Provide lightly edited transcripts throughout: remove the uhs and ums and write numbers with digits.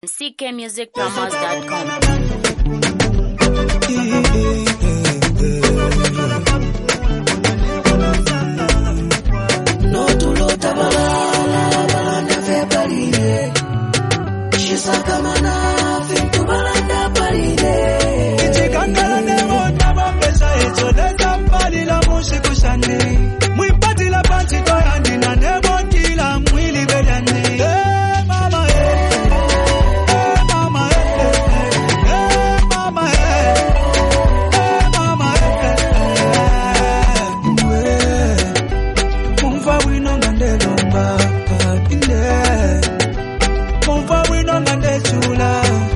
ckmusicpromos.com. No tulota balala balanda fe parire. Shisaka mana fintu balanda parire. Ichikangala nebo tabambesa echo desa mbali la mushiku shani. Mwipati la panchi toyandi na nebo kila mwili bedani. Mama mama mama mama Mumfa wino ngande lomba inde. Mumfa wino ngande chula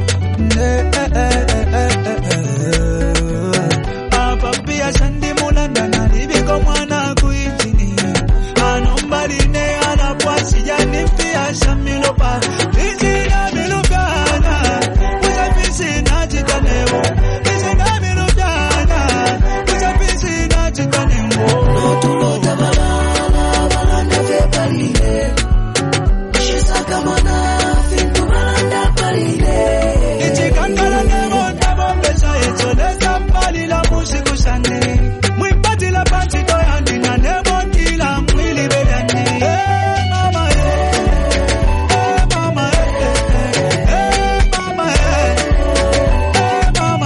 Apa pia shandi mulanda na libiko mwana kuitini. Anombali ne anapwasi jani pia shamilopa. Ijina milupana Uchapisi na chikanemo. Ijina milupana Uchapisi na chikanemo. No tulota balala balanda fe parire. Shisaka mana fintu balanda parire. Ichikangala nebo tabambesa echo desa mbali la mushiku shani. Mwipati la panchi toyandi na nebo kila mwili bedani. Mama mama mama mama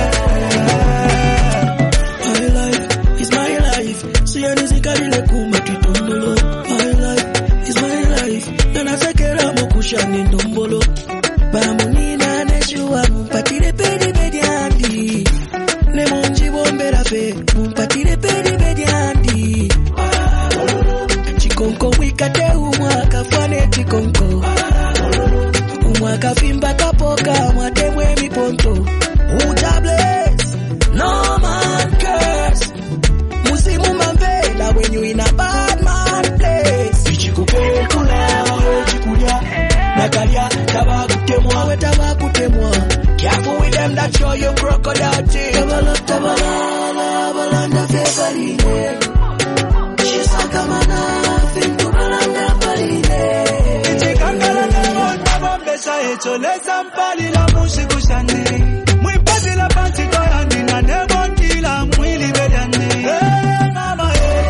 My life is my life. Siyanizikali kuma kitombolo. My life is my life. Nanasekera mokushani ndombolo. Bamunina neshua mumpatire pedi bediandi. Nemonji bombera fe mumpatire pedi bediandi. Chikonko wikate umwaka fane chikonko. Umwaka fimba kapoka mwatemwe miponto. Uja bless, no man curse. Musimu mambela when you in a bad man place. Ichikupel kula chikulia. Nakalia tabakutemwa we tabakutemwa. Careful with them that show you crocodile teeth. Tabalala balanda fe parine. Shisaka mana fintu balanda parine. Ichikangala nebo tabambesa echo desa mbali la mushiku shani. Mwipati la panchi toyandi na nebo kila mwili bedani. Mama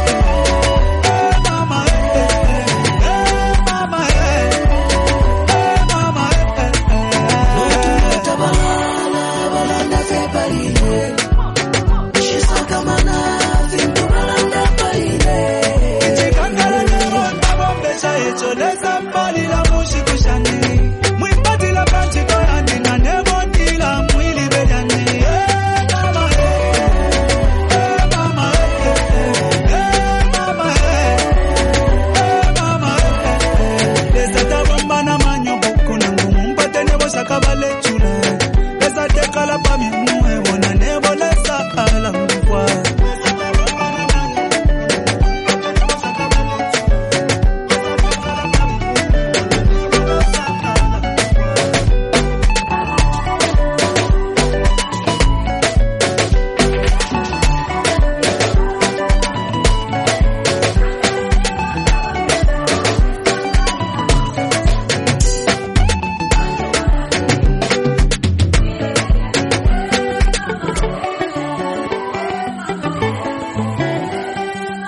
mama mama mama No tulota balala balanda fe parine. Shisaka mana fintu balanda parine. Ichikangala nebo tabambesa echo desa mbali la mushiku shani. Mwipati la panchi toyandi na nebo kila mwili bedani. Mama mama mama Desa tabamba na manyo buku na ngumu mpate nebo sakabale chula. Desa tekala pa mimue wana nebo lesa ala mbukwa.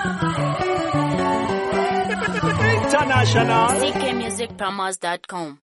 ckmusicpromos.com.